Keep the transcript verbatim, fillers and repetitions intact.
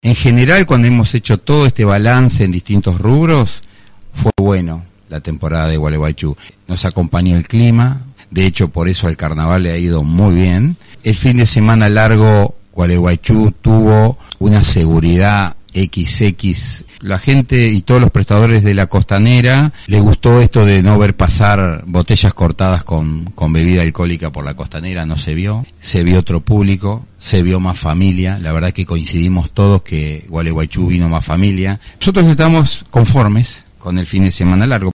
En general, cuando hemos hecho todo este balance en distintos rubros, fue bueno la temporada de Gualeguaychú. Nos acompañó el clima, de hecho por eso al carnaval le ha ido muy bien. El fin de semana largo, Gualeguaychú tuvo una seguridad equis equis. La gente y todos los prestadores de la costanera les gustó esto de no ver pasar botellas cortadas con, con bebida alcohólica por la costanera, no se vio. Se vio otro público, se vio más familia. La verdad que coincidimos todos que Gualeguaychú vino más familia. Nosotros estamos conformes con el fin de semana largo.